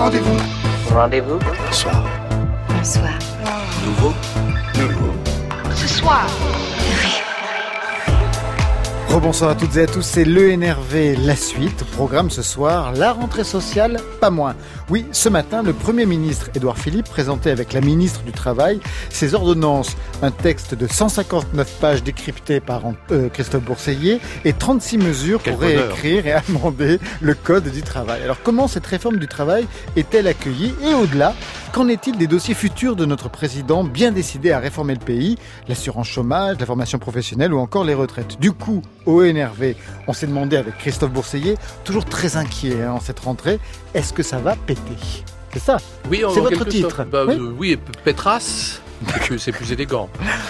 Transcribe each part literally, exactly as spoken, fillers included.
Rendez-vous. Rendez-vous. Bonsoir. Bonsoir. Nouveau. Nouveau. Ce soir. Rebonsoir à toutes et à tous, c'est l'E N R V, la suite. Programme ce soir, la rentrée sociale, pas moins. Oui, ce matin, le Premier ministre Édouard Philippe présentait avec la ministre du Travail ses ordonnances. Un texte de cent cinquante-neuf pages décrypté par euh, Christophe Bourseiller et trente-six mesures Quel pour bonheur. réécrire et amender le Code du travail. Alors comment cette réforme du travail est-elle accueillie? Et au-delà, qu'en est-il des dossiers futurs de notre président bien décidé à réformer le pays? L'assurance chômage, la formation professionnelle ou encore les retraites. Du coup, au E N R V, on s'est demandé avec Christophe Bourseiller, toujours très inquiet hein, en cette rentrée, est-ce que ça va péter? C'est ça. Oui, en, C'est en votre quelque titre. sorte. Bah, Oui. euh, oui, Pétras, c'est plus élégant.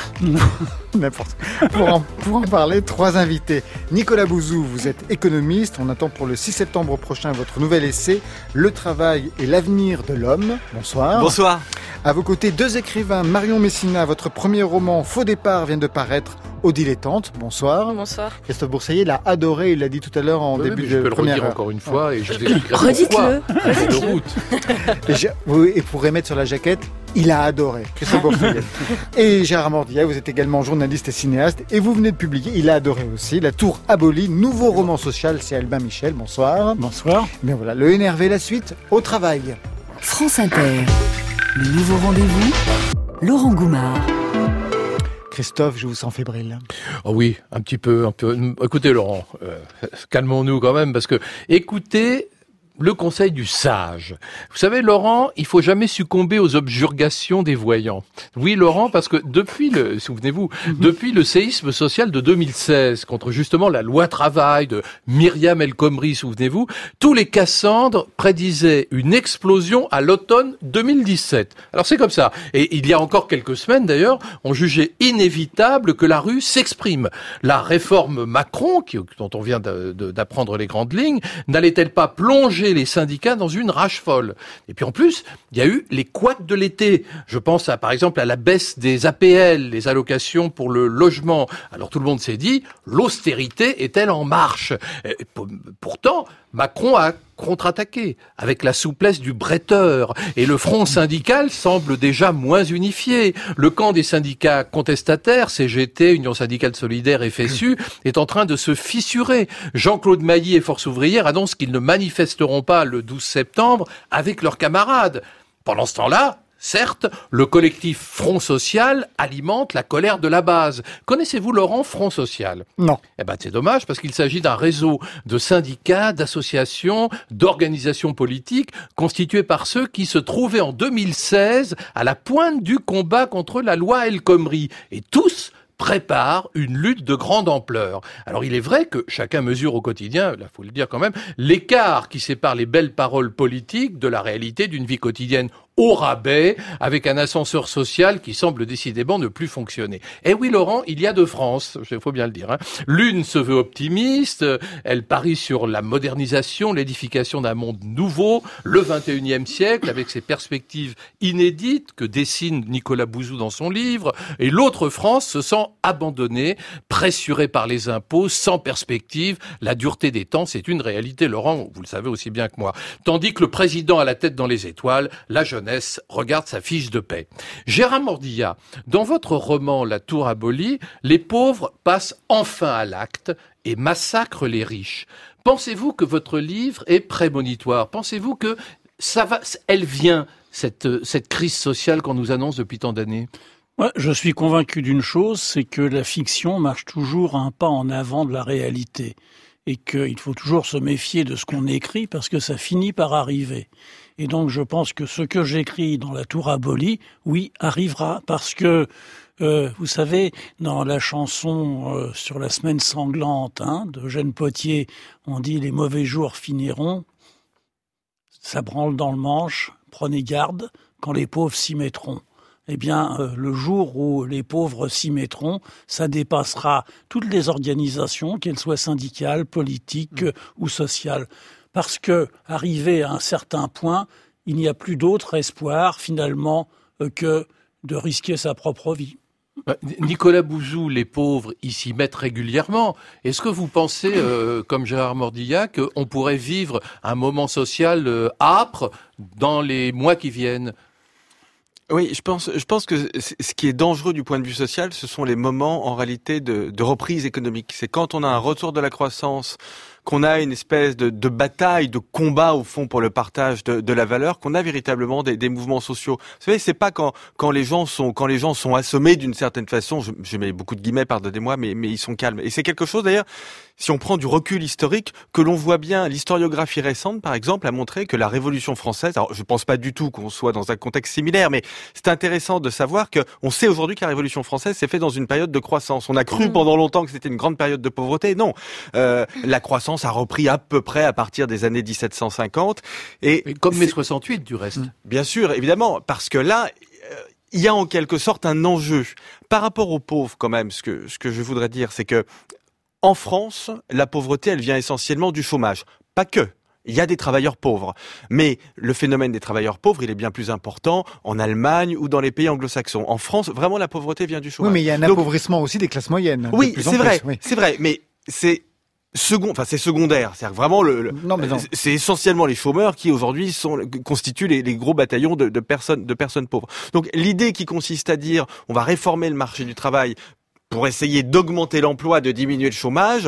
N'importe. Pour en, pour en parler, trois invités. Nicolas Bouzou, vous êtes économiste. On attend pour le six septembre prochain votre nouvel essai, Le travail et l'avenir de l'homme. Bonsoir. Bonsoir. À vos côtés, deux écrivains. Marion Messina, votre premier roman, Faux départ, vient de paraître au Dilettante. Bonsoir. Bonsoir. Christophe Bourseiller l'a adoré, il l'a dit tout à l'heure en Oui, début mais je de peux le première redire heure. encore une fois et je vous expliquerai Redites-le. pourquoi. De route. Et, j'ai- oui, et pour remettre sur la jaquette, il a adoré. Christophe Bourseiller. Et Gérard Mordillat, vous êtes également journaliste et cinéaste. Et vous venez de publier, il a adoré aussi, La Tour abolie, nouveau roman social, c'est Albin Michel. Bonsoir. Bonsoir. Bien voilà, le N R V, la suite, au travail. France Inter. Le nouveau rendez-vous. Laurent Goumard. Christophe, je vous sens fébrile. Oh oui, un petit peu, un peu. Écoutez, Laurent, euh, calmons-nous quand même, parce que écoutez le conseil du sage. Vous savez, Laurent, il faut jamais succomber aux objurgations des voyants. Oui, Laurent, parce que depuis le, souvenez-vous, depuis le séisme social de deux mille seize, contre justement la loi travail de Myriam El Khomri, souvenez-vous, tous les Cassandres prédisaient une explosion à l'automne deux mille dix-sept. Alors c'est comme ça. Et il y a encore quelques semaines, d'ailleurs, on jugeait inévitable que la rue s'exprime. La réforme Macron, qui, dont on vient de- de- d'apprendre les grandes lignes, n'allait-elle pas plonger les syndicats dans une rage folle? Et puis en plus, il y a eu les couacs de l'été. Je pense à, par exemple, à la baisse des A P L, les allocations pour le logement. Alors tout le monde s'est dit, l'austérité est-elle en marche? Et pour- Pourtant, Macron a contre-attaqué avec la souplesse du bretteur et le front syndical semble déjà moins unifié. Le camp des syndicats contestataires, C G T, Union syndicale solidaire, F S U, est en train de se fissurer. Jean-Claude Mailly et Force ouvrière annoncent qu'ils ne manifesteront pas le douze septembre avec leurs camarades. Pendant ce temps-là, certes, le collectif Front Social alimente la colère de la base. Connaissez-vous, Laurent, Front Social? Non. Eh ben, c'est dommage parce qu'il s'agit d'un réseau de syndicats, d'associations, d'organisations politiques constitués par ceux qui se trouvaient en deux mille seize à la pointe du combat contre la loi El Khomri. Et tous prépare une lutte de grande ampleur. Alors il est vrai que chacun mesure au quotidien, là faut le dire quand même, l'écart qui sépare les belles paroles politiques de la réalité d'une vie quotidienne au rabais, avec un ascenseur social qui semble décidément ne plus fonctionner. Eh oui, Laurent, il y a deux France, il faut bien le dire. Hein. L'une se veut optimiste, elle parie sur la modernisation, l'édification d'un monde nouveau, le vingt et unième siècle, avec ses perspectives inédites que dessine Nicolas Bouzou dans son livre, et l'autre France se sent abandonnée, pressurée par les impôts, sans perspective. La dureté des temps, c'est une réalité, Laurent, vous le savez aussi bien que moi. Tandis que le président a la tête dans les étoiles, la jeunesse regarde sa fiche de paie. Gérard Mordillat, dans votre roman La Tour abolie, les pauvres passent enfin à l'acte et massacrent les riches. Pensez-vous que votre livre est prémonitoire? Pensez-vous que ça va, elle vient, cette, cette crise sociale qu'on nous annonce depuis tant d'années? Ouais, je suis convaincu d'une chose, c'est que la fiction marche toujours un pas en avant de la réalité et qu'il faut toujours se méfier de ce qu'on écrit parce que ça finit par arriver. Et donc je pense que ce que j'écris dans La Tour abolie, oui, arrivera parce que, euh, vous savez, dans la chanson euh, sur la semaine sanglante hein, d'Eugène Potier, on dit « les mauvais jours finiront ». Ça branle dans le manche, prenez garde quand les pauvres s'y mettront. Eh bien, euh, le jour où les pauvres s'y mettront, ça dépassera toutes les organisations, qu'elles soient syndicales, politiques euh, ou sociales. Parce que, arrivé à un certain point, il n'y a plus d'autre espoir, finalement, euh, que de risquer sa propre vie. Nicolas Bouzou, les pauvres, ils s'y mettent régulièrement. Est-ce que vous pensez, euh, comme Gérard Mordillac, qu'on pourrait vivre un moment social euh, âpre dans les mois qui viennent ? Oui, je pense, je pense que ce qui est dangereux du point de vue social, ce sont les moments en réalité de, de reprise économique. C'est quand on a un retour de la croissance, qu'on a une espèce de, de bataille, de combat au fond pour le partage de, de la valeur, qu'on a véritablement des, des mouvements sociaux. Vous savez, c'est pas quand, quand les gens sont, quand les gens sont assommés d'une certaine façon. Je, je mets beaucoup de guillemets, pardonnez-moi, mais, mais ils sont calmes. Et c'est quelque chose d'ailleurs, si on prend du recul historique, que l'on voit bien. L'historiographie récente, par exemple, a montré que la Révolution française. Alors, je pense pas du tout qu'on soit dans un contexte similaire, mais c'est intéressant de savoir que on sait aujourd'hui que la Révolution française s'est faite dans une période de croissance. On a cru pendant longtemps que c'était une grande période de pauvreté. Non, euh, la croissance a repris à peu près à partir des années dix-sept cent cinquante. Et, et comme mai soixante-huit, du reste. Bien sûr, évidemment, parce que là, euh, il y a en quelque sorte un enjeu. Par rapport aux pauvres, quand même, ce que, ce que je voudrais dire, c'est que en France, la pauvreté, elle vient essentiellement du chômage. Pas que. Il y a des travailleurs pauvres. Mais le phénomène des travailleurs pauvres, il est bien plus important en Allemagne ou dans les pays anglo-saxons. En France, vraiment, la pauvreté vient du chômage. Oui, mais il y a un Donc, appauvrissement aussi des classes moyennes. Oui, c'est vrai, oui. c'est vrai. Mais c'est... Second, enfin c'est secondaire, c'est-à-dire vraiment le, le non, mais non. c'est essentiellement les chômeurs qui aujourd'hui sont constituent les, les gros bataillons de, de personnes de personnes pauvres. Donc l'idée qui consiste à dire on va réformer le marché du travail pour essayer d'augmenter l'emploi, de diminuer le chômage,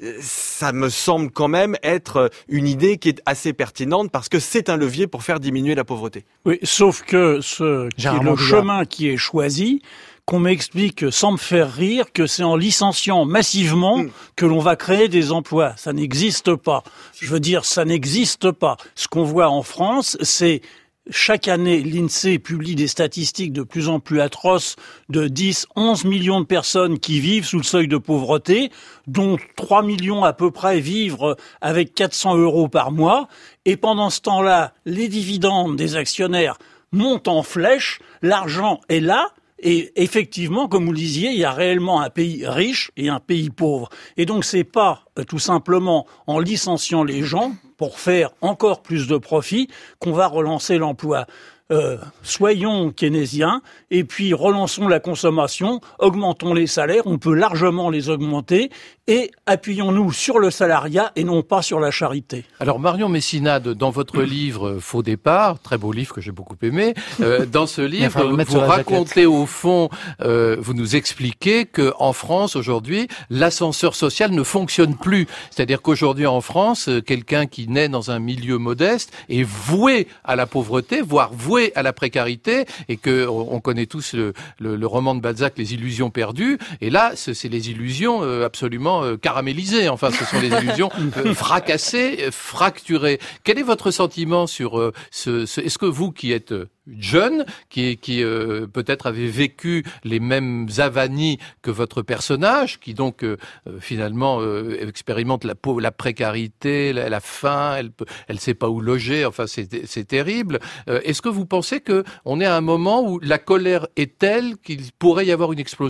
ça me semble quand même être une idée qui est assez pertinente parce que c'est un levier pour faire diminuer la pauvreté. Oui, sauf que ce qui est le chemin qui est choisi, qu'on m'explique sans me faire rire que c'est en licenciant massivement mmh. que l'on va créer des emplois. Ça n'existe pas. Je veux dire, ça n'existe pas. Ce qu'on voit en France, c'est chaque année, l'INSEE publie des statistiques de plus en plus atroces de dix, onze millions de personnes qui vivent sous le seuil de pauvreté, dont trois millions à peu près vivent avec quatre cents euros par mois. Et pendant ce temps-là, les dividendes des actionnaires montent en flèche, l'argent est là. Et effectivement, comme vous le disiez, il y a réellement un pays riche et un pays pauvre. Et donc, c'est pas euh, tout simplement en licenciant les gens pour faire encore plus de profit qu'on va relancer l'emploi. Euh, soyons keynésiens et puis relançons la consommation, augmentons les salaires, on peut largement les augmenter et appuyons-nous sur le salariat et non pas sur la charité. Alors Marion Messinade, dans votre livre Faux départ, très beau livre que j'ai beaucoup aimé, euh, dans ce livre vous racontez au fond, euh, vous nous expliquez que en France aujourd'hui l'ascenseur social ne fonctionne plus. C'est-à-dire qu'aujourd'hui en France, quelqu'un qui naît dans un milieu modeste est voué à la pauvreté, voire voué à la précarité, et que on connaît tous le, le, le roman de Balzac, Les illusions perdues, et là c'est les illusions euh, absolument euh, caramélisées, enfin ce sont les illusions euh, fracassées, fracturées. Quel est votre sentiment sur euh, ce, ce est-ce que vous qui êtes euh, jeune, qui, qui euh, peut-être avez vécu les mêmes avanies que votre personnage, qui donc euh, finalement euh, expérimente la, la précarité, la, la faim, elle elle sait pas où loger, enfin c'est, c'est terrible. Euh, est-ce que vous pensez que on est à un moment où la colère est telle qu'il pourrait y avoir une explosion ?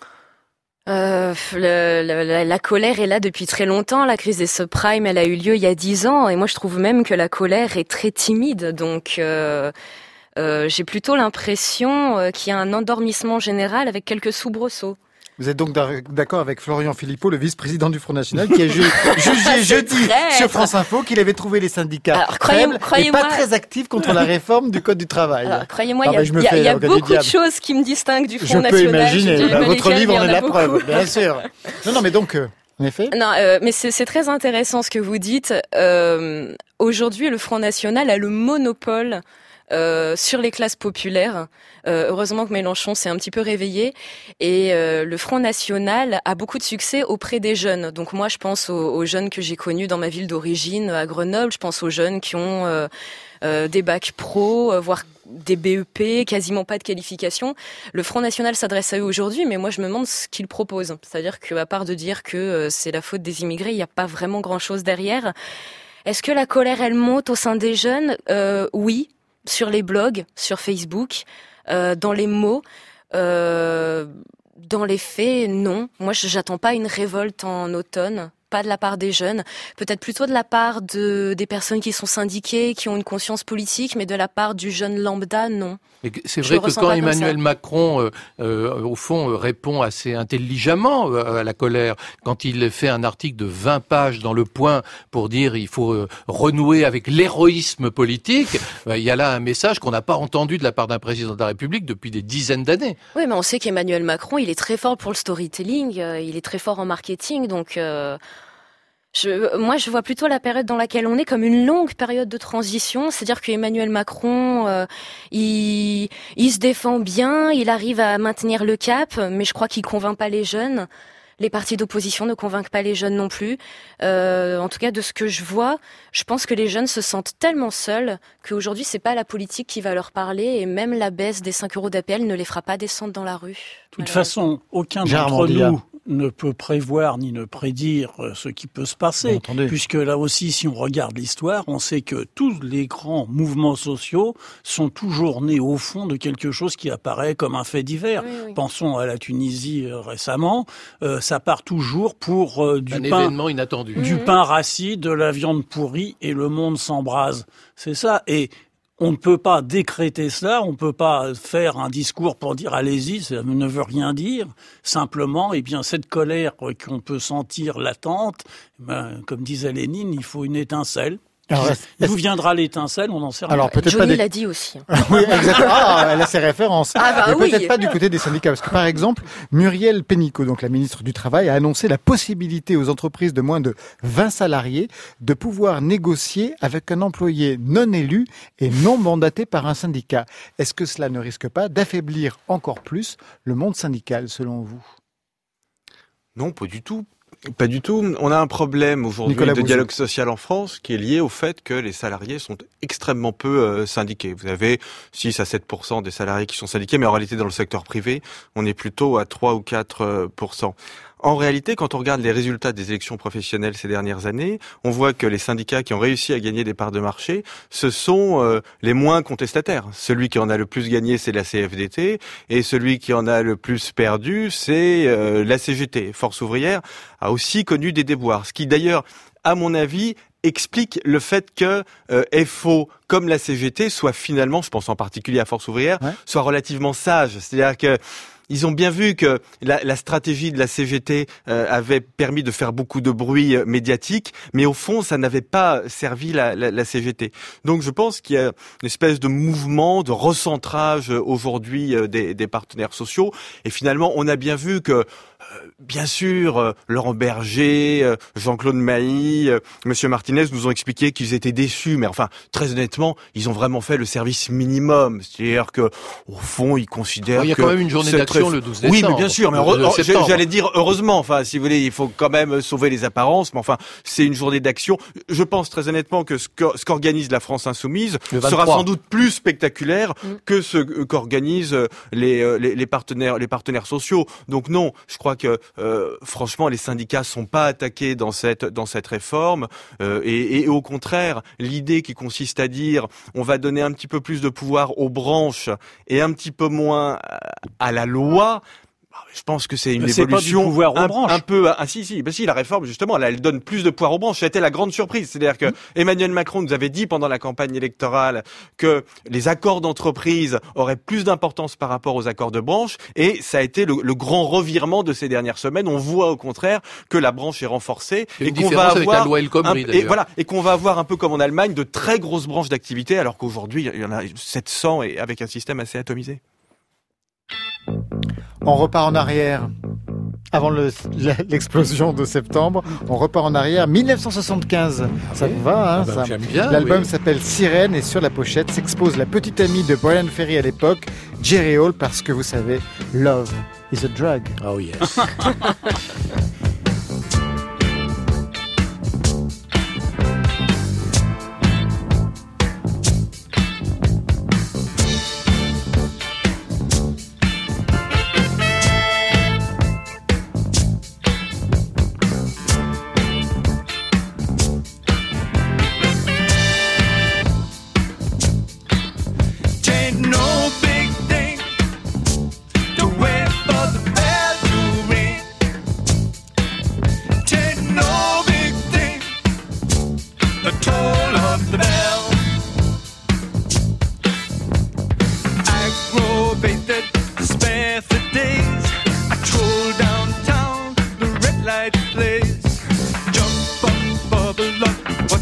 Euh, le, la, la colère est là depuis très longtemps. La crise des subprimes, elle a eu lieu il y a dix ans, et moi je trouve même que la colère est très timide. Donc euh, euh, j'ai plutôt l'impression euh, qu'il y a un endormissement général avec quelques soubresauts. Vous êtes donc d'accord avec Florian Philippot, le vice-président du Front National, qui a ju- jugé jeudi sur France Info qu'il avait trouvé les syndicats Alors, faibles croyez, et pas très actifs contre la réforme du Code du travail. Alors, croyez-moi, il y a, y a, y a beaucoup de choses qui me distinguent du Front je National. Je peux imaginer. Bah, votre livre en est la beaucoup. preuve, bien sûr. Non, non, mais donc... Euh... En effet. Non, euh, mais c'est, c'est très intéressant ce que vous dites. Euh, aujourd'hui, le Front National a le monopole euh, sur les classes populaires. Euh, heureusement que Mélenchon s'est un petit peu réveillé. Et euh, le Front National a beaucoup de succès auprès des jeunes. Donc moi, je pense aux, aux jeunes que j'ai connus dans ma ville d'origine, à Grenoble. Je pense aux jeunes qui ont euh, euh, des bacs pro, euh, voire des B E P, quasiment pas de qualification. Le Front National s'adresse à eux aujourd'hui, mais moi je me demande ce qu'ils proposent. C'est-à-dire qu'à part de dire que euh, c'est la faute des immigrés, il n'y a pas vraiment grand-chose derrière. Est-ce que la colère, elle monte au sein des jeunes ? euh, Oui, sur les blogs, sur Facebook, euh, dans les mots. Euh, dans les faits, non. Moi, j'attends pas une révolte en automne. pas de la part des jeunes, peut-être plutôt de la part de des personnes qui sont syndiquées, qui ont une conscience politique, mais de la part du jeune lambda, non. Et c'est vrai que quand Emmanuel Macron, euh, euh, au fond, euh, répond assez intelligemment euh, à la colère, quand il fait un article de vingt pages dans Le Point pour dire il faut euh, renouer avec l'héroïsme politique, euh, il y a là un message qu'on n'a pas entendu de la part d'un président de la République depuis des dizaines d'années. Oui, mais on sait qu'Emmanuel Macron, il est très fort pour le storytelling, euh, il est très fort en marketing, donc... Euh... Je, moi, je vois plutôt la période dans laquelle on est comme une longue période de transition. C'est-à-dire qu'Emmanuel Macron, euh, il, il se défend bien, il arrive à maintenir le cap, mais je crois qu'il convainc pas les jeunes. Les partis d'opposition ne convainquent pas les jeunes non plus. Euh, en tout cas, de ce que je vois, je pense que les jeunes se sentent tellement seuls qu'aujourd'hui, c'est pas la politique qui va leur parler, et même la baisse des cinq euros d'A P L ne les fera pas descendre dans la rue. De toute façon, aucun d'entre nous ne peut prévoir ni ne prédire ce qui peut se passer, puisque là aussi, si on regarde l'histoire, on sait que tous les grands mouvements sociaux sont toujours nés au fond de quelque chose qui apparaît comme un fait divers. Oui, oui. Pensons à la Tunisie euh, récemment, euh, ça part toujours pour euh, du un pain, événement inattendu, du mmh. pain rassis, de la viande pourrie, et le monde s'embrase. C'est ça. Et on ne peut pas décréter cela, on ne peut pas faire un discours pour dire allez-y, ça ne veut rien dire. Simplement, eh bien, cette colère qu'on peut sentir latente, ben, comme disait Lénine, il faut une étincelle. Alors, d'où viendra l'étincelle, on n'en sait rien. Alors, peut-être Johnny pas des... l'a dit aussi. Oui, exactement. Ah, elle a ses références. Ah bah Mais oui. peut-être pas du côté des syndicats. Parce que, par exemple, Muriel Pénicaud, donc la ministre du Travail, a annoncé la possibilité aux entreprises de moins de vingt salariés de pouvoir négocier avec un employé non élu et non mandaté par un syndicat. Est-ce que cela ne risque pas d'affaiblir encore plus le monde syndical, selon vous ? Non, pas du tout. Pas du tout. On a un problème aujourd'hui Nicolas de Bouzou. dialogue social en France qui est lié au fait que les salariés sont extrêmement peu euh, syndiqués. Vous avez six à sept pour cent des salariés qui sont syndiqués, mais en réalité dans le secteur privé, on est plutôt à trois ou quatre pour cent. En réalité, quand on regarde les résultats des élections professionnelles ces dernières années, on voit que les syndicats qui ont réussi à gagner des parts de marché, ce sont euh, les moins contestataires. Celui qui en a le plus gagné, c'est la C F D T, et celui qui en a le plus perdu, c'est euh, la C G T. Force ouvrière a aussi connu des déboires, ce qui d'ailleurs, à mon avis, explique le fait que euh, F O, comme la C G T, soit finalement, je pense en particulier à Force ouvrière, ouais. soit relativement sage. C'est-à-dire que ils ont bien vu que la, la stratégie de la C G T euh, avait permis de faire beaucoup de bruit euh, médiatique, mais au fond, ça n'avait pas servi la, la, la C G T. Donc je pense qu'il y a une espèce de mouvement, de recentrage euh, aujourd'hui euh, des, des partenaires sociaux. Et finalement, on a bien vu que Euh, bien sûr, euh, Laurent Berger, euh, Jean-Claude Mailly, euh, Monsieur Martinez nous ont expliqué qu'ils étaient déçus, mais enfin, très honnêtement, ils ont vraiment fait le service minimum. C'est-à-dire que, au fond, ils considèrent que... Il y a quand même une journée d'action le douze décembre. Oui, mais bien sûr, mais heure, heure, j'allais dire heureusement. Enfin, si vous voulez, il faut quand même sauver les apparences, mais enfin, c'est une journée d'action. Je pense très honnêtement que ce qu'organise la France Insoumise sera sans doute plus spectaculaire mmh. que ce qu'organisent les, les, les partenaires, les partenaires sociaux. Donc non, je crois que euh, franchement les syndicats sont pas attaqués dans cette dans cette réforme euh, et, et au contraire l'idée qui consiste à dire on va donner un petit peu plus de pouvoir aux branches et un petit peu moins à la loi. Je pense que c'est une c'est évolution un, un peu ah si si bah si la réforme justement là elle donne plus de pouvoir aux branches. Ça a été la grande surprise, c'est-à-dire que mmh. Emmanuel Macron nous avait dit pendant la campagne électorale que les accords d'entreprise auraient plus d'importance par rapport aux accords de branche et ça a été le, le grand revirement de ces dernières semaines. On voit au contraire que la branche est renforcée et qu'on va avoir la loi El Khomri, un, et voilà et qu'on va avoir un peu comme en Allemagne de très grosses branches d'activité alors qu'aujourd'hui il y en a sept cents et avec un système assez atomisé. On repart en arrière. Avant le, l'explosion de septembre, on repart en arrière. dix-neuf cent soixante-quinze, ça vous va, hein, bah, ça. J'aime bien, L'album oui. s'appelle Sirène et sur la pochette s'expose la petite amie de Brian Ferry à l'époque, Jerry Hall, parce que vous savez, love is a drug. Oh yes.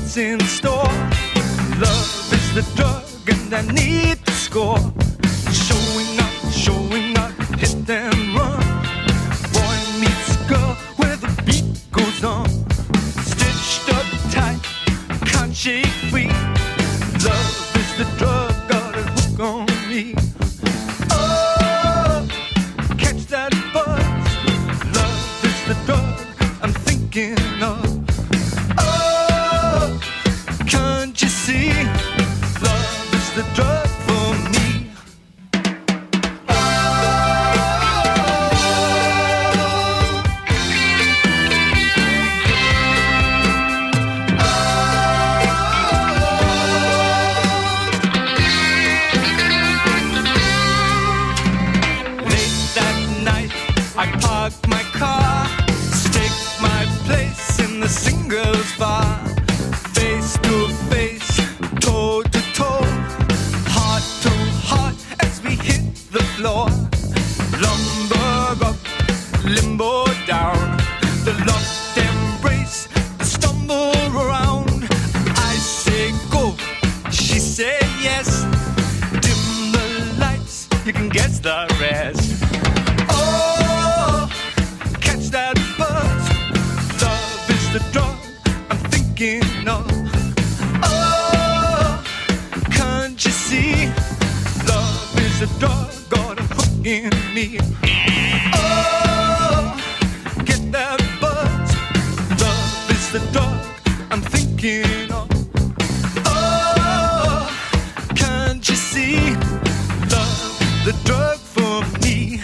what's in store. Love is the drug and I need to score. Showing up, showing up, hit and run. Boy meets girl where the beat goes on. Stitched up tight, can't shake free. Love is the drug, got a hook on me. Oh, catch that buzz. Love is the drug I'm thinking of. Oh, can't you see? Love is the drug for me. My car, stake my place in the singles bar. Face to face, toe to toe, heart to heart as we hit the floor. Lumber up, limbo down, the locked embrace, the stumble around. I say go, she say yes. Dim the lights, you can guess the rest. That buzz, love is the drug I'm thinking of. Oh, can't you see? Love is the drug, got a hook in me. Oh, get that buzz, love is the drug I'm thinking of. Oh, can't you see? Love, the drug for me.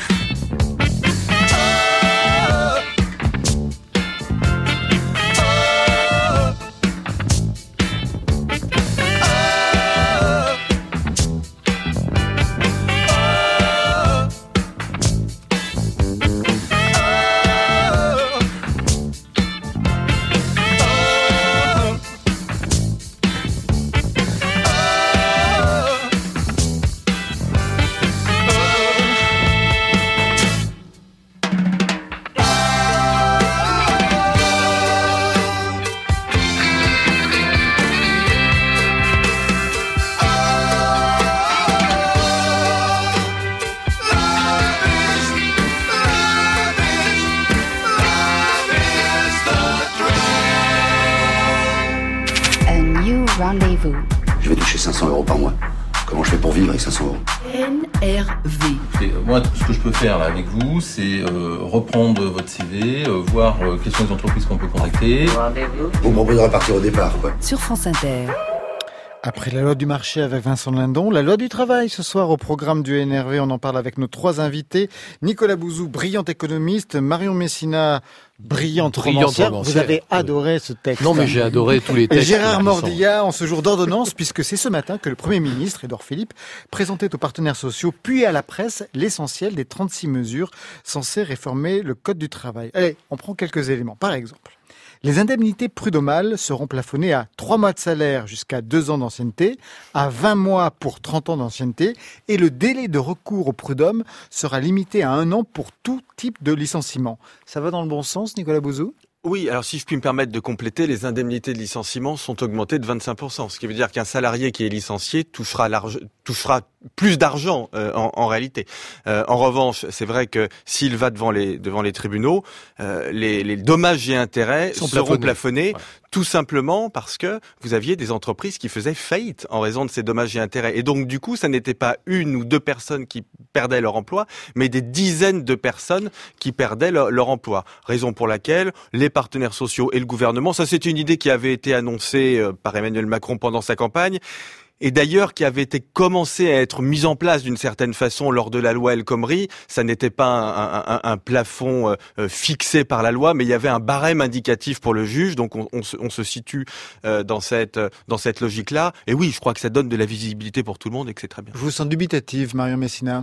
Rendez-vous. Je vais toucher cinq cents euros par mois. Comment je fais pour vivre avec cinq cents euros? N R V. Et moi, ce que je peux faire là avec vous, c'est euh, reprendre votre C V, euh, voir euh, quelles sont les entreprises qu'on peut contacter. Rendez-vous. Vous me proposez de repartir au départ, quoi. Sur France Inter. Après la loi du marché avec Vincent Lindon, la loi du travail ce soir au programme du N R V. On en parle avec nos trois invités. Nicolas Bouzou, brillant économiste. Marion Messina, brillante, brillante romancière. romancière. Vous avez adoré ce texte. Non, mais j'ai adoré tous les textes. Et Gérard Mordillat, en ce jour d'ordonnance, puisque c'est ce matin que le Premier ministre, Édouard Philippe, présentait aux partenaires sociaux, puis à la presse, l'essentiel des trente-six mesures censées réformer le Code du travail. Allez, on prend quelques éléments. Par exemple, les indemnités prud'homales seront plafonnées à trois mois de salaire jusqu'à deux ans d'ancienneté, à vingt mois pour trente ans d'ancienneté, et le délai de recours au prud'homme sera limité à un an pour tout type de licenciement. Ça va dans le bon sens, Nicolas Bouzou ? Oui, alors si je puis me permettre de compléter, les indemnités de licenciement sont augmentées de vingt-cinq pour cent, ce qui veut dire qu'un salarié qui est licencié touchera, large, touchera plus d'argent euh, en, en réalité. Euh, en revanche, c'est vrai que s'il va devant les, devant les tribunaux, euh, les, les dommages et intérêts seront plafonnés, plafonnés ouais. Tout simplement parce que vous aviez des entreprises qui faisaient faillite en raison de ces dommages et intérêts. Et donc du coup, ça n'était pas une ou deux personnes qui perdaient leur emploi, mais des dizaines de personnes qui perdaient leur, leur emploi. Raison pour laquelle les partenaires sociaux et le gouvernement, ça c'est une idée qui avait été annoncée par Emmanuel Macron pendant sa campagne, et d'ailleurs qui avait été commencé à être mise en place d'une certaine façon lors de la loi El Khomri. Ça n'était pas un, un, un plafond euh, fixé par la loi, mais il y avait un barème indicatif pour le juge, donc on, on, se, on se situe euh, dans cette, dans cette logique-là. Et oui, je crois que ça donne de la visibilité pour tout le monde et que c'est très bien. Je vous sens dubitative, Marion Messina.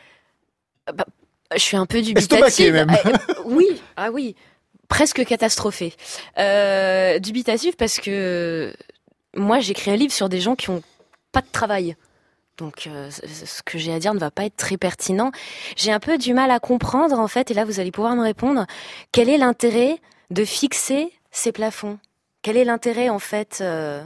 Bah, je suis un peu dubitative. même. Euh, oui, ah oui, presque catastrophée. Euh, dubitative parce que moi j'écris un livre sur des gens qui ont pas de travail. Donc euh, ce que j'ai à dire ne va pas être très pertinent. J'ai un peu du mal à comprendre en fait, et là vous allez pouvoir me répondre, quel est l'intérêt de fixer ces plafonds ? Quel est l'intérêt en fait euh...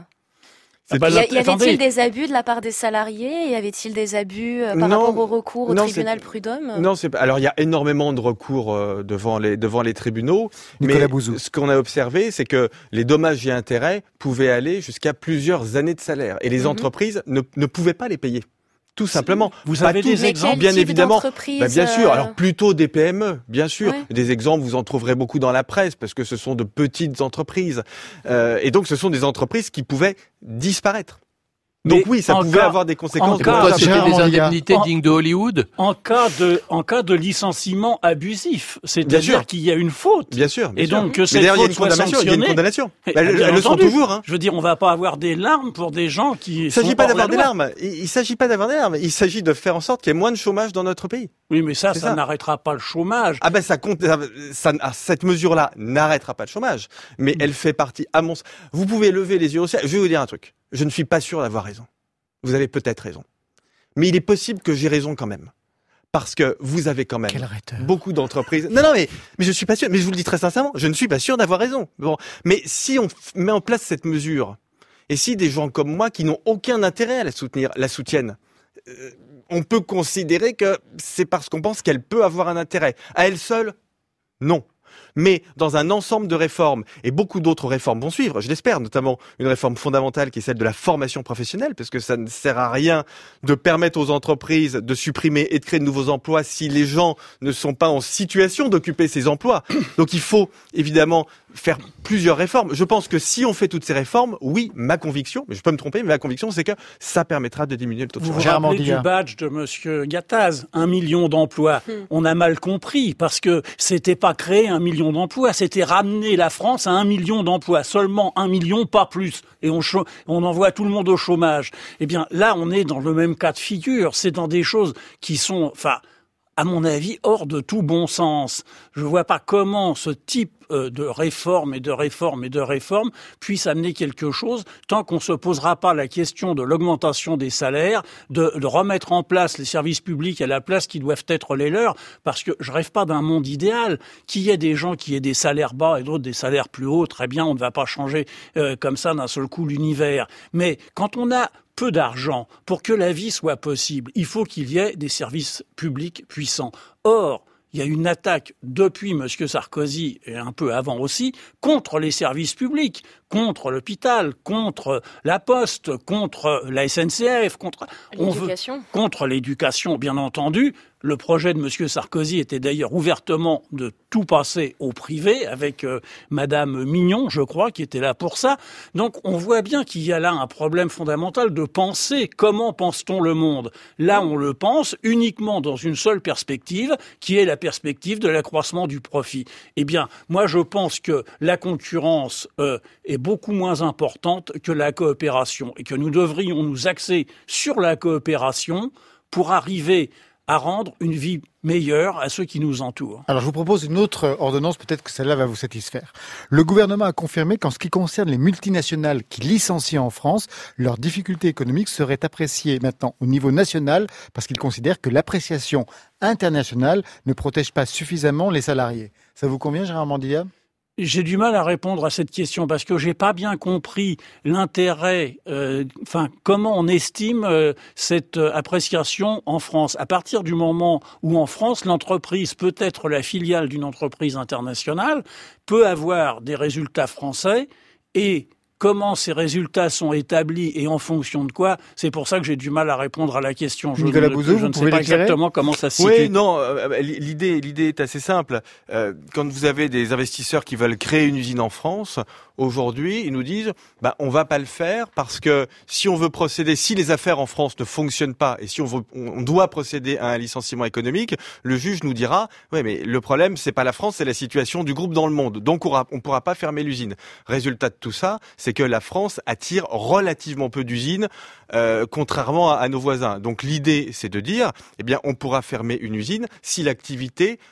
Ah bah, y, a, y avait-il attendez. des abus de la part des salariés? Y avait-il des abus euh, par Non, rapport au recours au non, tribunal c'est- prud'homme? Non, c'est pas- alors il y a énormément de recours euh, devant les devant les tribunaux, Nicolas mais Bouzou. ce qu'on a observé, c'est que les dommages et intérêts pouvaient aller jusqu'à plusieurs années de salaire, et les Mhm. entreprises ne ne pouvaient pas les payer. Tout simplement. Vous Pas avez tous, des Mais exemples quel bien type évidemment. d'entreprise, Bah, bien sûr, euh, alors plutôt des P M E, bien sûr. Ouais. Des exemples, vous en trouverez beaucoup dans la presse, parce que ce sont de petites entreprises. Euh, et donc ce sont des entreprises qui pouvaient disparaître. Donc Mais oui, ça en pouvait cas- avoir des en conséquences. Et cas- pourquoi Ah, c'était Gérard des Mandia. indemnités En- dignes de Hollywood? En cas de, en cas de licenciement abusif, Bien c'est-à-dire sûr. qu'il y a une faute. Bien sûr. bien Et sûr. donc que Mais cette d'ailleurs, il y a une faute soit condamnation. Il y a une sanctionnée. condamnation. Eh, Elles, bien elles le sont entendu. toujours. Hein. Je veux dire, on va pas avoir des larmes pour des gens qui Il ne s'agit sont pas hors la d'avoir des loi. larmes. Il ne s'agit pas d'avoir des larmes. Il s'agit de faire en sorte qu'il y ait moins de chômage dans notre pays. Oui, mais ça, C'est ça, ça. n'arrêtera pas le chômage. Ah ben ça compte. Ça, ça- ah, cette mesure-là n'arrêtera pas le chômage, mais elle fait partie. À mon, vous pouvez lever les yeux au ciel. Je vais vous dire un truc. Je ne suis pas sûr d'avoir raison. Vous avez peut-être raison, mais il est possible que j'ai raison quand même, parce que vous avez quand même Quel rhéteur. beaucoup d'entreprises. Non, non, mais mais je suis pas sûr. Mais je vous le dis très sincèrement, je ne suis pas sûr d'avoir raison. Bon, mais si on f- met en place cette mesure, et si des gens comme moi qui n'ont aucun intérêt à la soutenir, la soutiennent, euh, on peut considérer que c'est parce qu'on pense qu'elle peut avoir un intérêt. À elle seule, non. Mais dans un ensemble de réformes, et beaucoup d'autres réformes vont suivre, je l'espère, notamment une réforme fondamentale qui est celle de la formation professionnelle, parce que ça ne sert à rien de permettre aux entreprises de supprimer et de créer de nouveaux emplois si les gens ne sont pas en situation d'occuper ces emplois. Donc il faut évidemment faire plusieurs réformes. Je pense que si on fait toutes ces réformes, oui, ma conviction, mais je peux me tromper, mais ma conviction c'est que ça permettra de diminuer le taux de Vous vous chômage. Gérard rappelez Mandilla. du badge de Monsieur Gattaz, un million d'emplois. Hmm. On a mal compris parce que c'était pas créer un million d'emplois, c'était ramener la France à un million d'emplois, seulement un million, pas plus. Et on, cho- on envoie tout le monde au chômage. Eh bien, là, on est dans le même cas de figure. C'est dans des choses qui sont, enfin, à mon avis, hors de tout bon sens. Je vois pas comment ce type euh, de réforme et de réforme et de réforme puisse amener quelque chose tant qu'on se posera pas la question de l'augmentation des salaires, de, de remettre en place les services publics à la place qui doivent être les leurs, parce que je rêve pas d'un monde idéal, qu'il y ait des gens qui aient des salaires bas et d'autres des salaires plus hauts, très bien, on ne va pas changer euh, comme ça d'un seul coup l'univers. Mais quand on a peu d'argent pour que la vie soit possible, il faut qu'il y ait des services publics puissants. Or, il y a une attaque depuis M. Sarkozy, et un peu avant aussi, contre les services publics, contre l'hôpital, contre la Poste, contre la S N C F, contre, on veut, L'éducation. contre l'éducation, bien entendu. Le projet de M. Sarkozy était d'ailleurs ouvertement de tout passer au privé, avec euh, Madame Mignon, je crois, qui était là pour ça. Donc on voit bien qu'il y a là un problème fondamental de penser comment pense-t-on le monde. Là, on le pense uniquement dans une seule perspective, qui est la perspective de l'accroissement du profit. Eh bien, moi, je pense que la concurrence euh, est beaucoup moins importante que la coopération, et que nous devrions nous axer sur la coopération pour arriver à rendre une vie meilleure à ceux qui nous entourent. Alors je vous propose une autre ordonnance, peut-être que celle-là va vous satisfaire. Le gouvernement a confirmé qu'en ce qui concerne les multinationales qui licencient en France, leurs difficultés économiques seraient appréciées maintenant au niveau national parce qu'il considère que l'appréciation internationale ne protège pas suffisamment les salariés. Ça vous convient, Gérard Mandilla ? J'ai du mal à répondre à cette question parce que j'ai pas bien compris l'intérêt, euh, enfin comment on estime euh, cette euh, appréciation en France. À partir du moment où en France l'entreprise peut être la filiale d'une entreprise internationale, peut avoir des résultats français et comment ces résultats sont établis et en fonction de quoi, c'est pour ça que j'ai du mal à répondre à la question. Je, Nicolas je, Bouzou, je vous ne sais pouvez pas l'éclairer ? exactement comment ça se situe. Oui, non, euh, l'idée, l'idée est assez simple. Euh, quand vous avez des investisseurs qui veulent créer une usine en France, aujourd'hui, ils nous disent, bah, on va pas le faire parce que si on veut procéder, si les affaires en France ne fonctionnent pas et si on, veut, on doit procéder à un licenciement économique, le juge nous dira, ouais, mais le problème, c'est pas la France, c'est la situation du groupe dans le monde. Donc, on ne pourra pas fermer l'usine. Résultat de tout ça, c'est que la France attire relativement peu d'usines, euh, contrairement à, à nos voisins. Donc, l'idée, c'est de dire, eh bien, on pourra fermer une usine si l'activité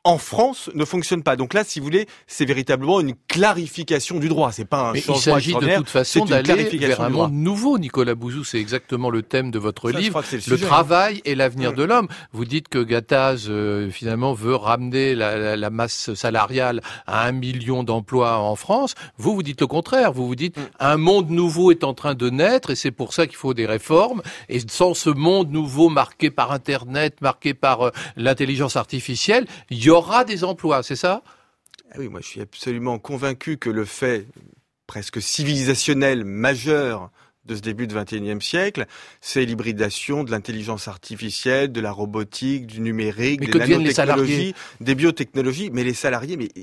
en France, ne fonctionne pas. Donc là, si vous voulez, c'est véritablement une clarification du droit. C'est pas un Mais changement il s'agit de toute façon d'aller vers un monde nouveau, Nicolas Bouzou. C'est exactement le thème de votre Ça, livre. Le, le sujet, travail hein. et l'avenir mmh. de l'homme. Vous dites que Gattaz, euh, finalement, veut ramener la, la, la masse salariale à un million d'emplois en France. Vous, vous dites le contraire. Vous vous dites mmh. un monde nouveau est en train de naître et c'est pour ça qu'il faut des réformes. Et sans ce monde nouveau marqué par Internet, marqué par euh, l'intelligence artificielle, il y aura des emplois, c'est ça ? Ah oui, moi je suis absolument convaincu que le fait presque civilisationnel majeur de ce début du vingt et unième siècle, c'est l'hybridation de l'intelligence artificielle, de la robotique, du numérique, mais des que nanotechnologies, des biotechnologies. Mais les salariés, mais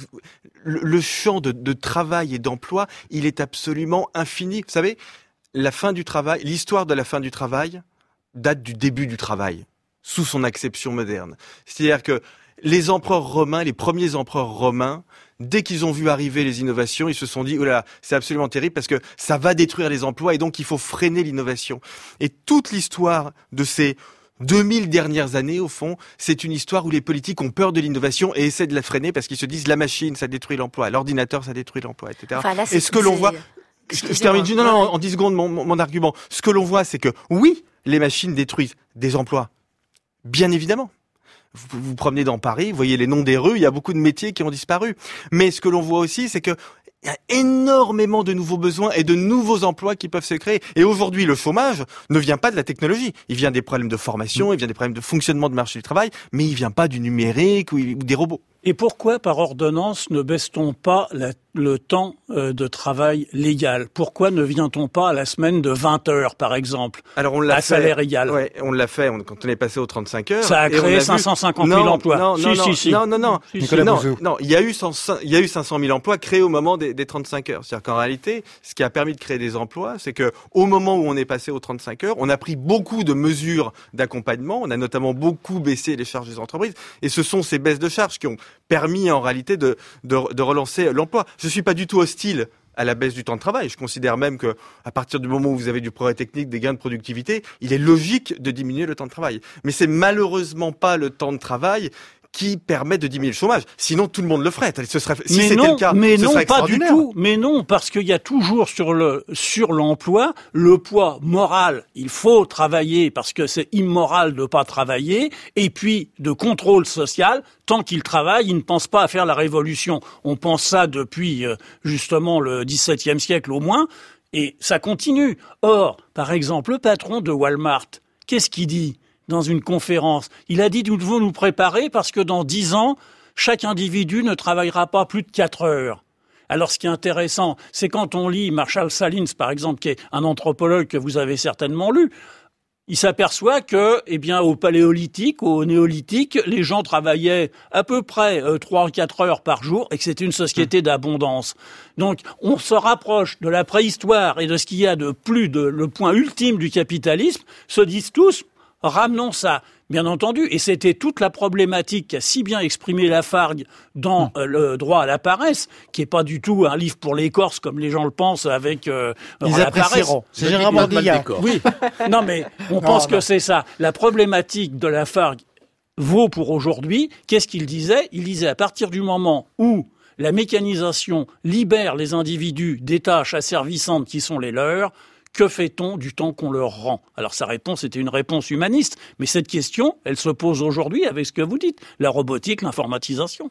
le, le champ de, de travail et d'emploi, il est absolument infini. Vous savez, la fin du travail, l'histoire de la fin du travail date du début du travail, sous son acception moderne. C'est-à-dire que les empereurs romains, les premiers empereurs romains, dès qu'ils ont vu arriver les innovations, ils se sont dit « Oh là, c'est absolument terrible parce que ça va détruire les emplois et donc il faut freiner l'innovation. » Et toute l'histoire de ces deux mille dernières années, au fond, c'est une histoire où les politiques ont peur de l'innovation et essaient de la freiner parce qu'ils se disent « La machine, ça détruit l'emploi. L'ordinateur, ça détruit l'emploi, et cetera » Enfin, là, et ce que l'on voit... Je, je termine, non, non, en dix secondes mon, mon, mon argument. Ce que l'on voit, c'est que oui, les machines détruisent des emplois. Bien évidemment. Vous vous promenez dans Paris, vous voyez les noms des rues, il y a beaucoup de métiers qui ont disparu. Mais ce que l'on voit aussi, c'est que il y a énormément de nouveaux besoins et de nouveaux emplois qui peuvent se créer. Et aujourd'hui, le chômage ne vient pas de la technologie. Il vient des problèmes de formation, il vient des problèmes de fonctionnement du marché du travail, mais il vient pas du numérique ou, ou des robots. Et pourquoi, par ordonnance, ne baisse-t-on pas la, le temps euh, de travail légal ? Pourquoi ne vient-on pas à la semaine de vingt heures, par exemple, Alors on l'a à fait, salaire égal ? Ouais, on l'a fait on, quand on est passé aux trente-cinq heures. Ça a créé cinq cent cinquante mille emplois. Non, non, si, non, si, si. non, non, non, si, si. non, non, il y a eu cent, il y a eu cinq cent mille emplois créés au moment des, des trente-cinq heures. C'est-à-dire qu'en réalité, ce qui a permis de créer des emplois, c'est que au moment où on est passé aux trente-cinq heures, on a pris beaucoup de mesures d'accompagnement. On a notamment beaucoup baissé les charges des entreprises. Et ce sont ces baisses de charges qui ont permis en réalité de, de, de relancer l'emploi. Je suis pas du tout hostile à la baisse du temps de travail. Je considère même que, à partir du moment où vous avez du progrès technique, des gains de productivité, il est logique de diminuer le temps de travail. Mais c'est malheureusement pas le temps de travail qui permet de diminuer le chômage. Sinon, tout le monde le ferait. Ce serait, si mais c'était non, le cas, mais ce non, serait pas du extraordinaire. tout. Mais non, parce qu'il y a toujours sur le sur l'emploi le poids moral. Il faut travailler parce que c'est immoral de pas travailler. Et puis de contrôle social. Tant qu'il travaille, il ne pense pas à faire la révolution. On pense ça depuis euh, justement le dix-septième siècle au moins, et ça continue. Or, par exemple, le patron de Walmart, qu'est-ce qu'il dit ? Dans une conférence, il a dit « Nous devons nous préparer parce que dans dix ans, chaque individu ne travaillera pas plus de quatre heures ». Alors, ce qui est intéressant, c'est quand on lit Marshall Salins, par exemple, qui est un anthropologue que vous avez certainement lu, il s'aperçoit que, eh bien, au paléolithique, au néolithique, les gens travaillaient à peu près trois à quatre heures par jour et que c'était une société d'abondance. Donc, on se rapproche de la préhistoire et de ce qu'il y a de plus de le point ultime du capitalisme, se disent tous, ramenons ça, bien entendu. Et c'était toute la problématique qu'a si bien exprimé Lafargue dans euh, le droit à la paresse, qui est pas du tout un livre pour les Corses comme les gens le pensent avec euh, Ils la paresse. apprécieront. C'est Gérard Mordillat. Oui. Non, mais on non, pense non. que c'est ça. La problématique de Lafargue vaut pour aujourd'hui. Qu'est-ce qu'il disait ? Il disait à partir du moment où la mécanisation libère les individus des tâches asservissantes qui sont les leurs, que fait-on du temps qu'on leur rend ? Alors sa réponse était une réponse humaniste, mais cette question, elle se pose aujourd'hui avec ce que vous dites, la robotique, l'informatisation.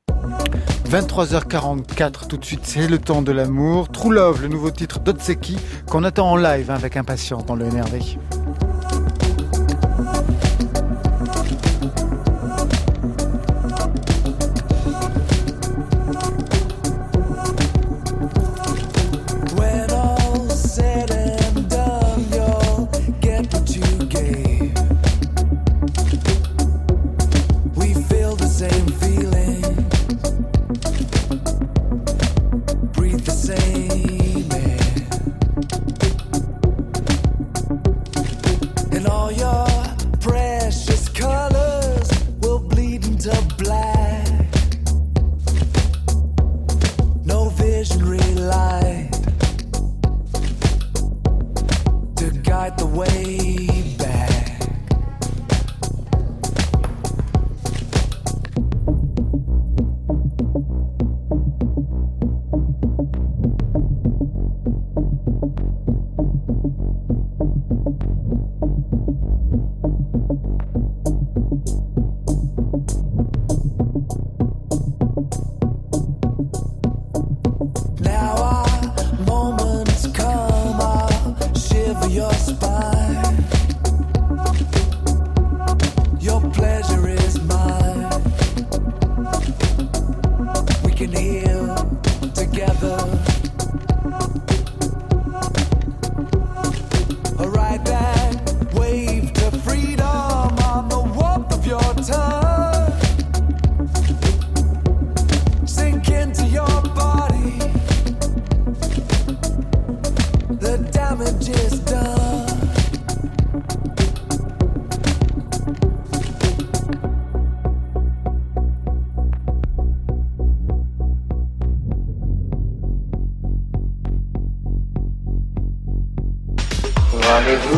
vingt-trois heures quarante-quatre, tout de suite, c'est le temps de l'amour. True Love, le nouveau titre d'Otseki, qu'on attend en live hein, avec impatience dans le N R V. Rendez-vous.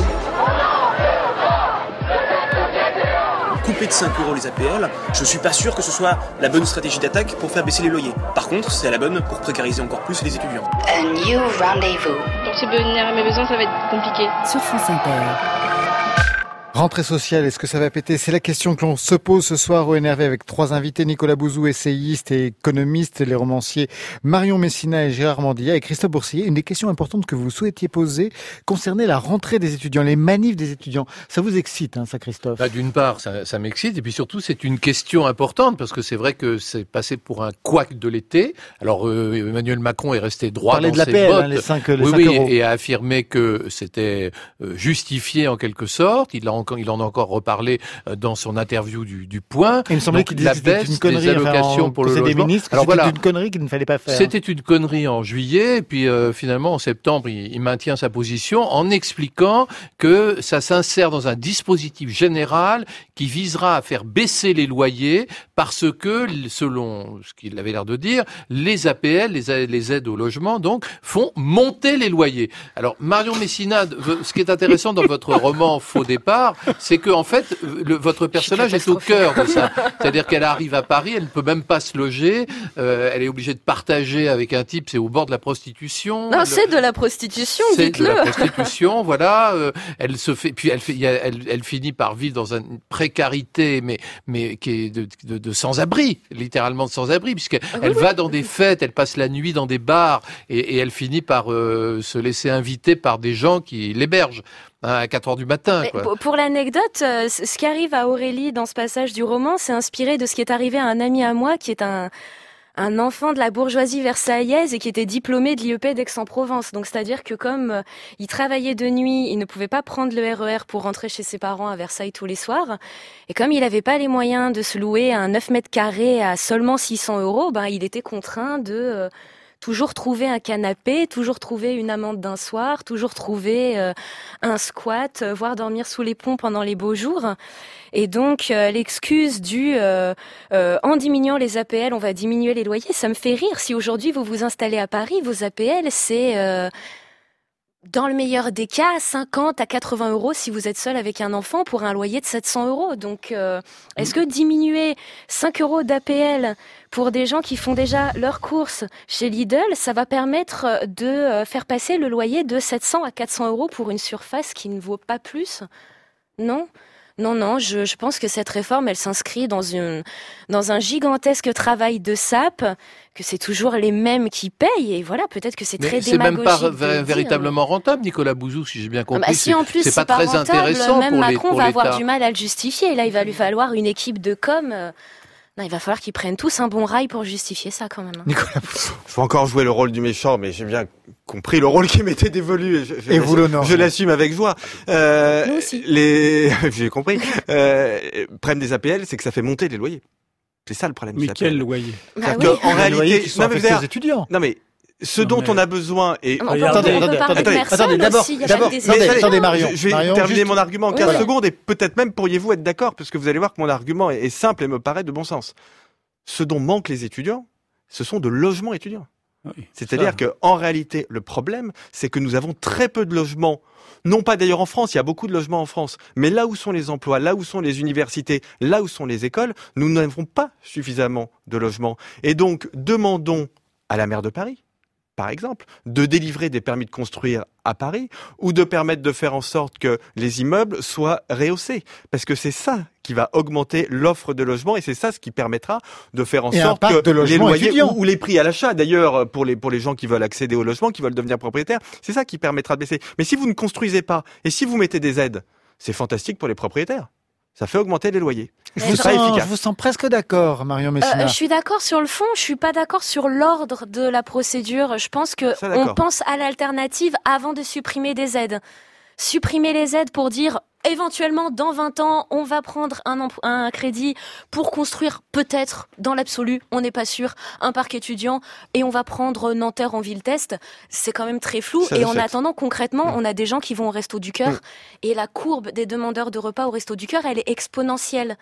Couper de cinq euros les A P L, je suis pas sûr que ce soit la bonne stratégie d'attaque pour faire baisser les loyers. Par contre, c'est la bonne pour précariser encore plus les étudiants. A new rendezvous. Pour subvenir à mes besoins, ça va être compliqué. Sur France Inter. Rentrée sociale, est-ce que ça va péter? C'est la question que l'on se pose ce soir au N R V avec trois invités, Nicolas Bouzou, essayiste et économiste, les romanciers Marion Messina et Gérard Mandilla et Christophe Boursier. Une des questions importantes que vous souhaitiez poser concernait la rentrée des étudiants, les manifs des étudiants. Ça vous excite, hein, ça, Christophe? Bah, d'une part, ça, ça m'excite, et puis surtout, c'est une question importante, parce que c'est vrai que c'est passé pour un couac de l'été. Alors, euh, Emmanuel Macron est resté droit Parler dans de la ses P L, bottes. hein, les cinq, les oui, cinq oui, euros. et a affirmé que c'était euh, justifié en quelque sorte. Il, a encore, il en a encore reparlé euh, dans son interview du, du Point. Il me semblait Donc, qu'il disait la que c'était baisse une connerie, des allocations enfin, pour le des logement. ministres, Alors c'était voilà, une connerie qu'il ne fallait pas faire. c'était une connerie en juillet, et puis euh, finalement en septembre, il, il maintient sa position en expliquant que ça s'insère dans un dispositif général qui visera à faire baisser les loyers parce que, selon ce qu'il avait l'air de dire, les A P L, les, les aides au logement, donc, font monter les loyers. Alors, Marion Messina, ce qui est intéressant dans votre roman Faux départ, c'est que en fait, le, votre personnage est au cœur de ça. C'est-à-dire qu'elle arrive à Paris, elle ne peut même pas se loger, euh, elle est obligée de partager avec un type, c'est au bord de la prostitution. Non, Le- c'est de la prostitution, c'est dites-le. de la prostitution, voilà. Euh, elle se fait, puis elle, fait, il y a- elle, elle finit par vivre dans une précarité, mais mais qui est de, de, de sans-abri, littéralement de sans-abri, puisqu'elle Ah oui, elle oui. va dans des fêtes, elle passe la nuit dans des bars, et, et elle finit par euh, se laisser inviter par des gens qui l'hébergent hein, à quatre heures du matin. Mais Quoi. pour- Pour l'anecdote, euh, c- ce qui arrive à Aurélie dans ce passage du roman, c'est inspiré de ce qui est arrivé à un ami à moi qui est un un enfant de la bourgeoisie versaillaise et qui était diplômé de l'I E P d'Aix-en-Provence. Donc c'est-à-dire que comme euh, il travaillait de nuit, il ne pouvait pas prendre le R E R pour rentrer chez ses parents à Versailles tous les soirs. Et comme il n'avait pas les moyens de se louer un neuf mètres carrés à seulement six cents euros, ben il était contraint de euh, toujours trouver un canapé, toujours trouver une amende d'un soir, toujours trouver euh, un squat, euh, voire dormir sous les ponts pendant les beaux jours. Et donc euh, l'excuse du euh, euh, en diminuant les A P L, on va diminuer les loyers, ça me fait rire. Si aujourd'hui vous vous installez à Paris, vos A P L, c'est euh, dans le meilleur des cas, cinquante à quatre-vingts euros si vous êtes seul avec un enfant pour un loyer de sept cents euros. Donc, euh, est-ce que diminuer cinq euros d'A P L pour des gens qui font déjà leurs courses chez Lidl, ça va permettre de euh, faire passer le loyer de sept cents à quatre cents euros pour une surface qui ne vaut pas plus? Non? Non, non, je, je pense que cette réforme, elle s'inscrit dans une, dans un gigantesque travail de sape, que c'est toujours les mêmes qui payent, et voilà, peut-être que c'est très Mais c'est même démagogique. pas de vé- le véritablement rentable, Nicolas Bouzou, si j'ai bien Ah compris. bah si en plus c'est c'est pas très rentable, intéressant même pour les- Macron pour va avoir l'État. du mal à le justifier. Là, il va lui falloir une équipe de com. euh, Non, il va falloir qu'ils prennent tous un bon rail pour justifier ça quand même. hein. Nicolas Bouzou. Je vais encore jouer le rôle du méchant, mais j'ai bien compris le rôle qui m'était dévolu. Et, je, je Et vous l'honore. Je l'assume avec joie. Euh, Nous aussi. Les, j'ai compris. Euh, le problème des A P L, c'est que ça fait monter les loyers. C'est ça le problème des Mais A P L. quel loyer? Bah C'est-à-dire oui. qu'en Les loyers réalité, qui sont non, mais affectés vous aux étudiants. non mais ce Non, dont mais- on a besoin et On peut, Attendez, on peut attendez, parler attendez, de Mersen attendez, d'abord, aussi, il y a d'abord, des attendez, étudiants. attendez, Marion. Je, je vais Marion, terminer juste- mon argument en Oui, quinze voilà. secondes et peut-être même pourriez-vous être d'accord parce que vous allez voir que mon argument est, est simple et me paraît de bon sens. Ce dont manquent les étudiants, ce sont de logements étudiants. Oui, C'est-à-dire ça. que en réalité, le problème, c'est que nous avons très peu de logements. Non pas d'ailleurs en France, il y a beaucoup de logements en France, mais là où sont les emplois, là où sont les universités, là où sont les écoles, nous n'avons pas suffisamment de logements. Et donc, demandons à la maire de Paris, par exemple, de délivrer des permis de construire à Paris ou de permettre de faire en sorte que les immeubles soient rehaussés. Parce que c'est ça qui va augmenter l'offre de logements et c'est ça ce qui permettra de faire en Et un sorte parc que de les logements loyers étudiants. ou, ou les prix à l'achat, d'ailleurs, pour les, pour les gens qui veulent accéder au logement, qui veulent devenir propriétaires, c'est ça qui permettra de baisser. Mais si vous ne construisez pas et si vous mettez des aides, c'est fantastique pour les propriétaires. Ça fait augmenter les loyers. Je Mais vous, C'est pas sens, efficace. je vous sens presque d'accord, Marion Euh, Messina. je suis d'accord sur le fond, je suis pas d'accord sur l'ordre de la procédure. Je pense que Ça, d'accord. on pense à l'alternative avant de supprimer des aides. Supprimer les aides pour dire éventuellement dans vingt ans, on va prendre un, emp- un crédit pour construire peut-être, dans l'absolu, on n'est pas sûr, un parc étudiant et on va prendre Nanterre en ville test. C'est quand même très flou. Ça, et en j'achète. attendant, concrètement, Mm. on a des gens qui vont au Resto du Cœur Mm. et la courbe des demandeurs de repas au Resto du Cœur, elle est exponentielle.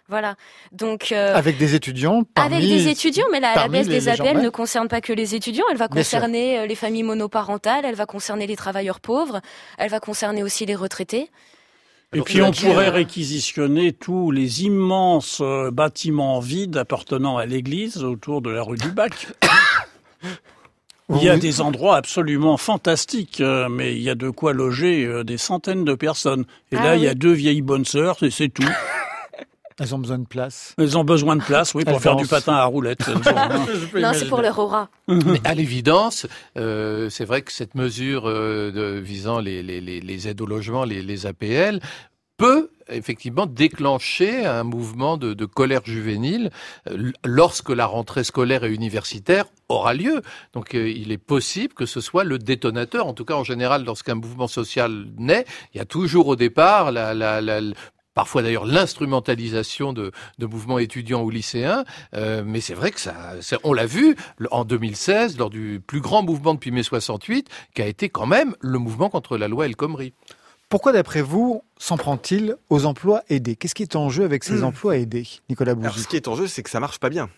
Voilà. Donc euh, avec des étudiants. Parmi, avec des étudiants, mais la, la baisse les, des les A P L gens, ouais. ne concerne pas que les étudiants. Elle va Bien concerner sûr. les familles monoparentales, elle va concerner les travailleurs pauvres, elle va concerner aussi les retraités. Et puis on pourrait réquisitionner tous les immenses euh, bâtiments vides appartenant à l'église autour de la rue du Bac. Il y a des endroits absolument fantastiques, euh, mais il y a de quoi loger euh, des centaines de personnes. Et Ah là, oui. il y a deux vieilles bonnes sœurs, et c'est tout. Elles ont besoin de place. Elles ont besoin de place, oui, pour Elles faire dansent. du patin à roulettes. elles ont, hein. Non, c'est pour leur aura. Mais à l'évidence, euh, c'est vrai que cette mesure euh, de, visant les, les, les, les aides au logement, les, les A P L, peut effectivement déclencher un mouvement de, de colère juvénile euh, lorsque la rentrée scolaire et universitaire aura lieu. Donc euh, il est possible que ce soit le détonateur. En tout cas, en général, lorsqu'un mouvement social naît, il y a toujours au départ la, la, la, parfois d'ailleurs l'instrumentalisation de, de mouvements étudiants ou lycéens, euh, mais c'est vrai que ça, c'est, on l'a vu en deux mille seize, lors du plus grand mouvement depuis mai soixante-huit, qui a été quand même le mouvement contre la loi El Khomri. Pourquoi, d'après vous, s'en prend-il aux emplois aidés ? Qu'est-ce qui est en jeu avec ces Mmh. emplois aidés, Nicolas Bouzou? Alors, ce qui est en jeu, c'est que ça marche pas bien.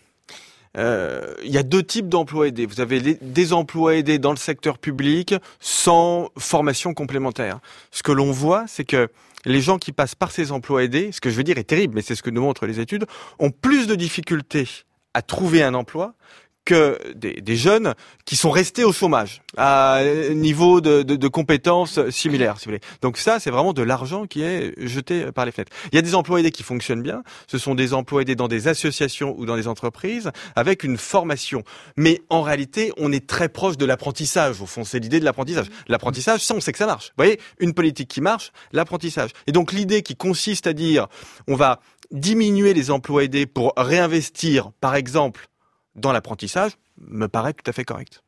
Euh, il y a deux types d'emplois aidés. Vous avez les, des emplois aidés dans le secteur public sans formation complémentaire. Ce que l'on voit, c'est que les gens qui passent par ces emplois aidés, ce que je veux dire est terrible, mais c'est ce que nous montrent les études, ont plus de difficultés à trouver un emploi que des, des jeunes qui sont restés au chômage à niveau de, de, de compétences similaires, si vous voulez. Donc ça, c'est vraiment de l'argent qui est jeté par les fenêtres. Il y a des emplois aidés qui fonctionnent bien. Ce sont des emplois aidés dans des associations ou dans des entreprises avec une formation. Mais en réalité, on est très proche de l'apprentissage. Au fond, c'est l'idée de l'apprentissage. L'apprentissage, ça, on sait que ça marche. Vous voyez, une politique qui marche, l'apprentissage. Et donc l'idée qui consiste à dire, on va diminuer les emplois aidés pour réinvestir, par exemple, dans l'apprentissage, me paraît tout à fait correct.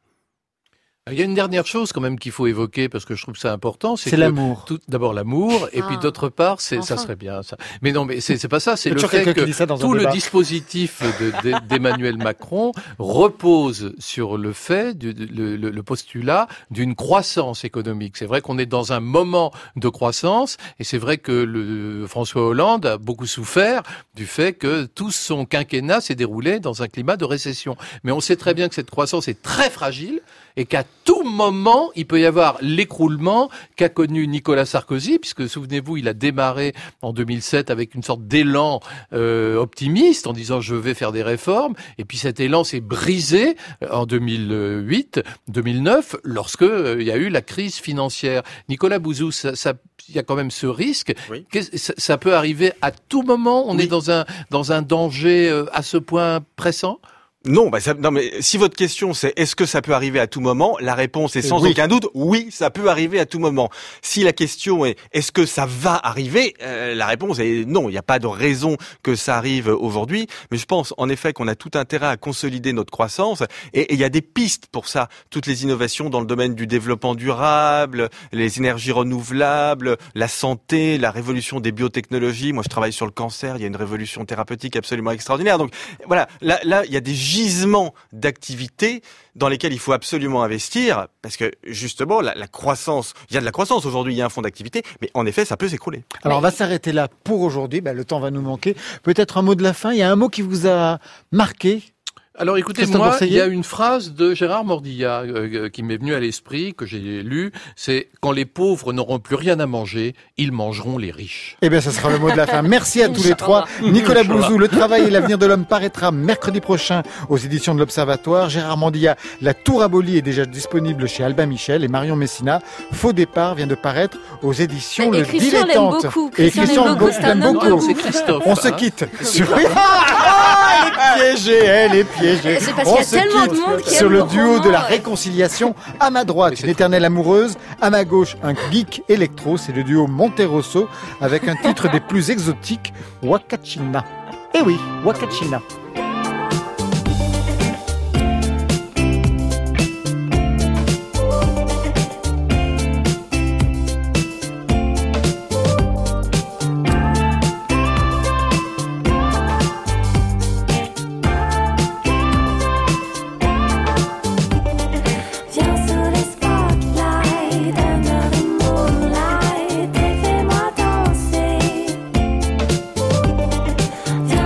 Il y a une dernière chose quand même qu'il faut évoquer parce que je trouve ça important, c'est, C'est que l'amour. Tout, d'abord l'amour et Ah, puis d'autre part, c'est enfin. ça serait bien ça. Mais non, mais c'est, c'est pas ça, c'est Il y a le toujours fait quelqu'un que qui dit ça dans un tout le débat. dispositif de, de, d'Emmanuel Macron repose sur le fait, du, le, le, le postulat d'une croissance économique. C'est vrai qu'on est dans un moment de croissance et c'est vrai que le, François Hollande a beaucoup souffert du fait que tout son quinquennat s'est déroulé dans un climat de récession. Mais on sait très bien que cette croissance est très fragile et qu'à tout moment, il peut y avoir l'écroulement qu'a connu Nicolas Sarkozy, puisque, souvenez-vous, il a démarré en deux mille sept avec une sorte d'élan euh, optimiste, en disant « je vais faire des réformes », et puis cet élan s'est brisé en deux mille huit, deux mille neuf, lorsque euh, il y a eu la crise financière. Nicolas Bouzou, ça, ça, il y a quand même ce risque. Oui. Qu'est-ce- ça, ça peut arriver à tout moment. On Oui. est dans un dans un danger euh, à ce point pressant. Non, bah ça, non, mais si votre question c'est est-ce que ça peut arriver à tout moment, la réponse est sans Oui. aucun doute oui, ça peut arriver à tout moment. Si la question est est-ce que ça va arriver, euh, la réponse est non. Il n'y a pas de raison que ça arrive aujourd'hui. Mais je pense en effet qu'on a tout intérêt à consolider notre croissance et il y a des pistes pour ça. Toutes les innovations dans le domaine du développement durable, les énergies renouvelables, la santé, la révolution des biotechnologies. Moi, je travaille sur le cancer. Il y a une révolution thérapeutique absolument extraordinaire. Donc voilà, là, là, il y a des gisements d'activités dans lesquels il faut absolument investir parce que justement la, la croissance, il y a de la croissance aujourd'hui, il y a un fonds d'activité, mais en effet ça peut s'écrouler. Alors on va s'arrêter là pour aujourd'hui, ben, le temps va nous manquer. Peut-être un mot de la fin, il y a un mot qui vous a marqué? Alors écoutez, Christophe moi, Bourseiller. il y a une phrase de Gérard Mordillat euh, qui m'est venue à l'esprit, que j'ai lue, c'est « Quand les pauvres n'auront plus rien à manger, ils mangeront les riches ». Eh bien, ce sera le mot de la fin. Merci à tous les trois. Nicolas Bouzou, Le travail et l'avenir de l'homme paraîtra mercredi prochain aux éditions de l'Observatoire. Gérard Mandilla, La tour abolie est déjà disponible chez Albin Michel. Et Marion Messina, Faux départ vient de paraître aux éditions Et Le Christian l'aime Dilettante. beaucoup. Et Christian Christian l'aime beaucoup, c'est un l'aime homme beaucoup. de goût. C'est Christophe. On se hein. quitte sur... Ah, elle est piégée, elle est piégée. C'est parce On qu'il y a se tellement quitte de monde qui sur aime le le duo roman, de la ouais. réconciliation. À ma droite, Mais c'est une éternelle amoureuse. À ma gauche, un geek électro. C'est le duo Monterosso avec un titre des plus exotiques, Wakachina. Eh oui, Wakachina. Viens sous les spotlights, under the moonlight, et fais-moi danser. Viens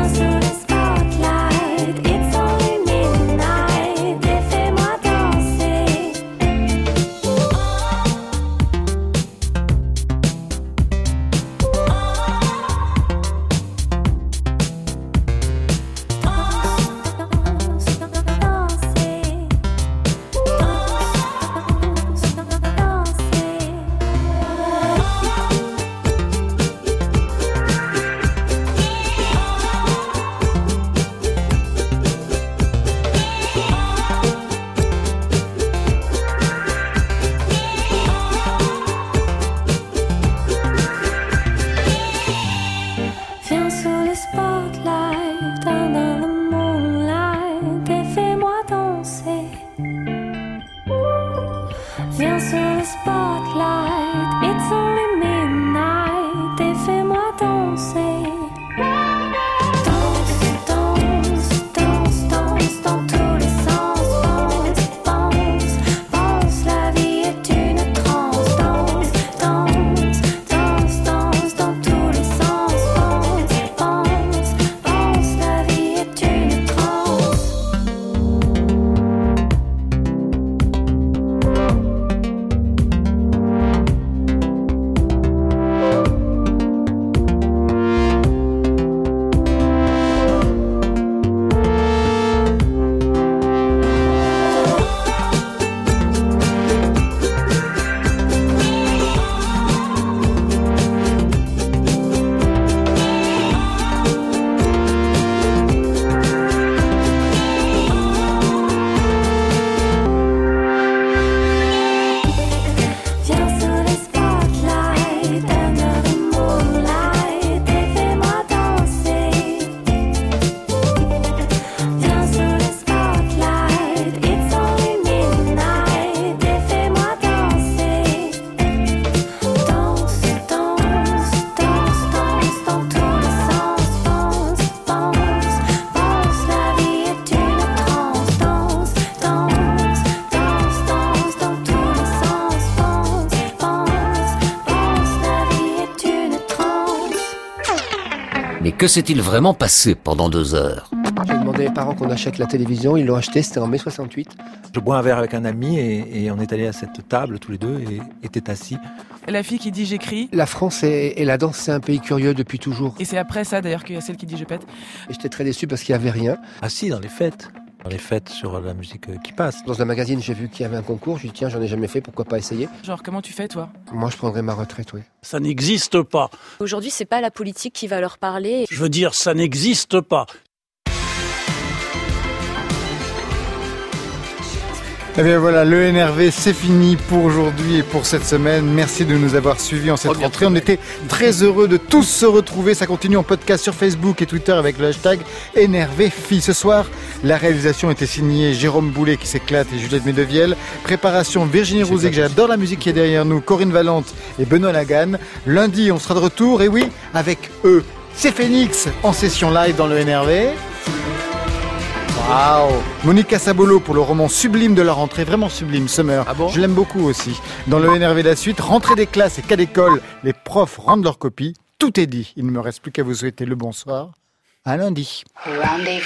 Mais que s'est-il vraiment passé pendant deux heures ? J'ai demandé à mes parents qu'on achète la télévision, ils l'ont acheté, c'était en mai soixante-huit. Je bois un verre avec un ami et, et on est allé à cette table tous les deux et était assis. La fille qui dit j'écris. La France et, et la danse, c'est un pays curieux depuis toujours. Et c'est après ça d'ailleurs qu'il y a celle qui dit je pète. Et j'étais très déçu parce qu'il n'y avait rien. Assis dans les fêtes. Dans les fêtes sur la musique qui passe. Dans un magazine, j'ai vu qu'il y avait un concours. Je dit tiens, j'en ai jamais fait, pourquoi pas essayer. Genre, comment tu fais, toi ? Moi, je prendrais ma retraite, oui. Ça n'existe pas. Aujourd'hui, c'est pas la politique qui va leur parler. Je veux dire, ça n'existe pas. Eh bien voilà, le N R V, c'est fini pour aujourd'hui et pour cette semaine. Merci de nous avoir suivis en cette oh, rentrée. On était très heureux de tous se retrouver. Ça continue en podcast sur Facebook et Twitter avec le hashtag N R V F I. Ce soir, la réalisation était signée Jérôme Boulet qui s'éclate et Juliette Medevielle. Préparation Virginie Rouzic, j'adore la musique qui est derrière nous, Corinne Valente et Benoît Lagan. Lundi, on sera de retour et oui, avec eux, c'est Phoenix en session live dans le N R V. Waouh! Monica Sabolo pour le roman sublime de la rentrée, vraiment sublime, Summer. Ah bon? Je l'aime beaucoup aussi. Dans le N R V la suite, rentrée des classes et cas d'école, les profs rendent leurs copies. Tout est dit. Il ne me reste plus qu'à vous souhaiter le bonsoir. À lundi. Rendez-vous.